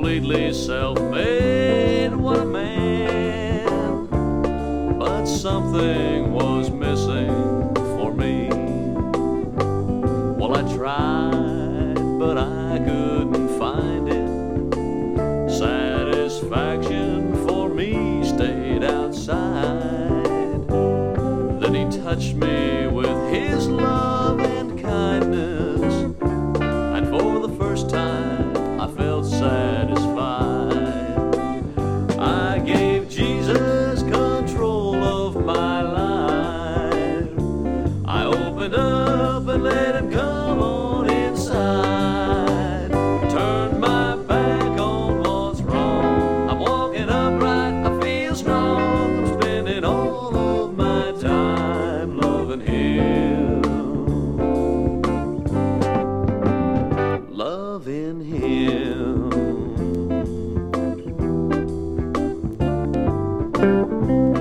completely self-made. What a man. But something was missing for me. Well, I tried, but I couldn't find it. Satisfaction for me stayed outside. Then he touched me with his love and kindness, and for the first time I felt satisfied. I gave Jesus control of my life. I opened up and let him come on inside. Turned my back on what's wrong. I'm walking upright, I feel strong. I'm spending all of my time loving him. Loving him.